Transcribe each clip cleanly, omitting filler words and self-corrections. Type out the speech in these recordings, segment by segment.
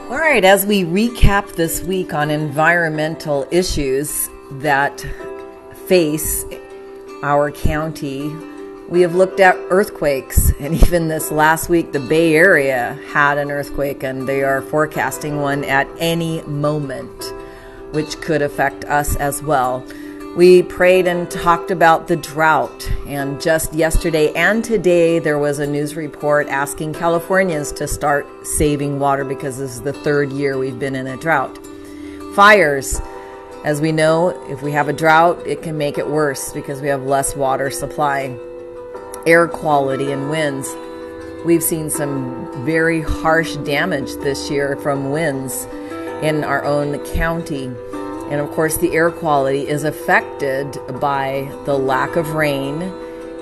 All right, as we recap this week on environmental issues that face our county, we have looked at earthquakes, and even this last week, the Bay Area had an earthquake, and they are forecasting one at any moment, which could affect us as well. We prayed and talked about the drought, and just yesterday and today there was a news report asking Californians to start saving water because this is the third year we've been in a drought. Fires, as we know, if we have a drought, it can make it worse because we have less water supply. Air quality and winds. We've seen some very harsh damage this year from winds in our own county. And of course, the air quality is affected by the lack of rain,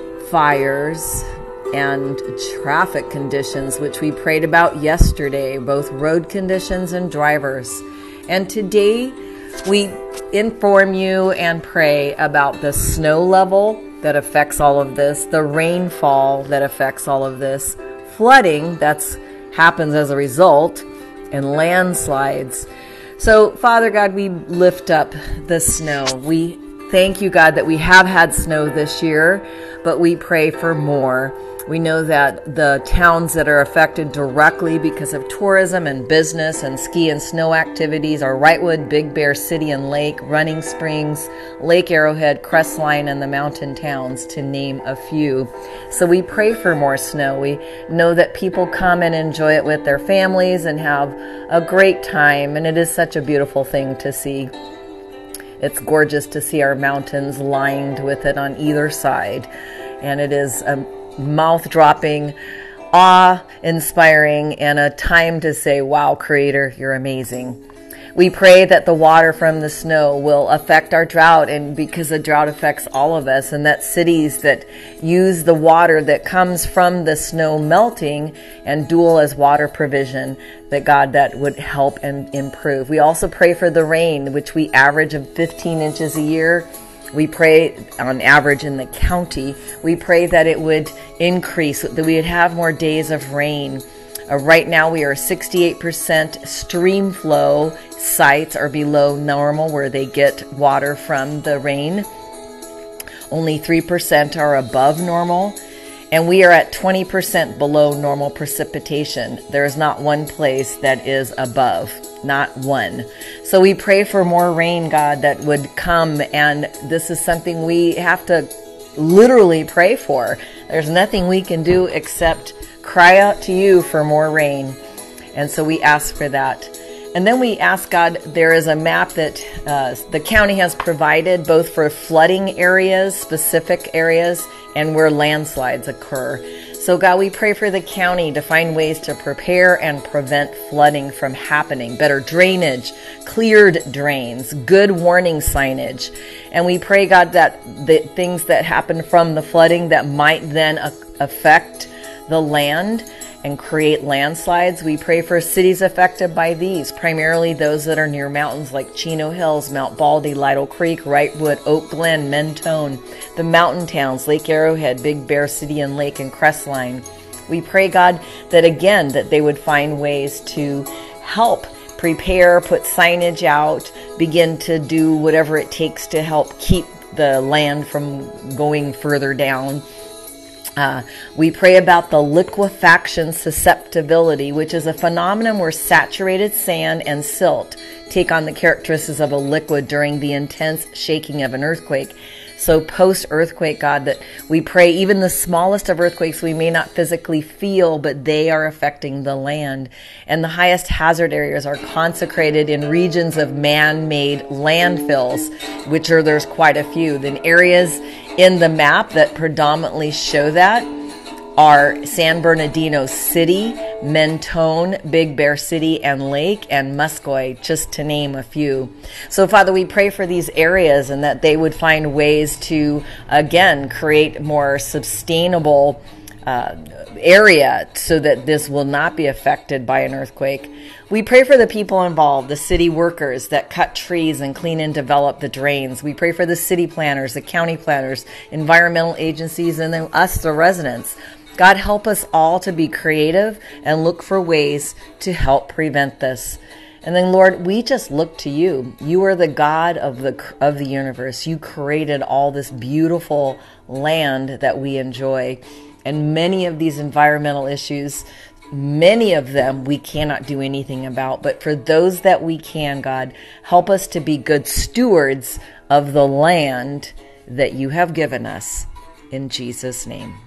fires, and traffic conditions, which we prayed about yesterday, both road conditions and drivers. And today, we inform you and pray about the snow level that affects all of this, the rainfall that affects all of this, flooding that happens as a result, and landslides. So, Father God, we lift up the snow. We thank you, God, that we have had snow this year, but we pray for more. We know that the towns that are affected directly because of tourism and business and ski and snow activities are Wrightwood, Big Bear City and Lake, Running Springs, Lake Arrowhead, Crestline, and the mountain towns, to name a few. So we pray for more snow. We know that people come and enjoy it with their families and have a great time, and it is such a beautiful thing to see. It's gorgeous to see our mountains lined with it on either side, and it is a mouth-dropping, awe-inspiring, and a time to say, wow, Creator, you're amazing. We pray that the water from the snow will affect our drought, and because the drought affects all of us, and that cities that use the water that comes from the snow melting and dual as water provision, that God, that would help and improve. We also pray for the rain, which we average of 15 inches a year. We pray on average in the county. We pray that it would increase, that we would have more days of rain. Right now we are 68% stream flow sites are below normal, where they get water from the rain. Only 3% are above normal. And we are at 20% below normal precipitation. There is not one place that is above, not one. So we pray for more rain, God, that would come. And this is something we have to literally pray for. There's nothing we can do except cry out to you for more rain. And so we ask for that. And then we ask God, there is a map that the county has provided both for flooding areas, specific areas, and where landslides occur. So God, we pray for the county to find ways to prepare and prevent flooding from happening. Better drainage, cleared drains, good warning signage. And we pray, God, that the things that happen from the flooding that might then affect the land and create landslides, we pray for cities affected by these, primarily those that are near mountains like Chino Hills, Mount Baldy, Lytle Creek, Wrightwood, Oak Glen, Mentone, the mountain towns, Lake Arrowhead, Big Bear City and Lake, and Crestline. We pray, God, that again, that they would find ways to help prepare, put signage out, begin to do whatever it takes to help keep the land from going further down. We pray about the liquefaction susceptibility, which is a phenomenon where saturated sand and silt take on the characteristics of a liquid during the intense shaking of an earthquake. So post-earthquake, God, that we pray even the smallest of earthquakes we may not physically feel, but they are affecting the land. And the highest hazard areas are consecrated in regions of man-made landfills, which there's quite a few. Then areas in the map that predominantly show that are San Bernardino City, Mentone, Big Bear City and Lake, and Muscoy, just to name a few. So, Father, we pray for these areas and that they would find ways to, again, create more sustainable area so that this will not be affected by an earthquake. We pray for the people involved, the city workers that cut trees and clean and develop the drains. We pray for the city planners, the county planners, environmental agencies, and then us, the residents. God, help us all to be creative and look for ways to help prevent this. And then, Lord, we just look to you. You are the God of the universe. You created all this beautiful land that we enjoy. And many of these environmental issues, many of them we cannot do anything about. But for those that we can, God, help us to be good stewards of the land that you have given us. In Jesus' name.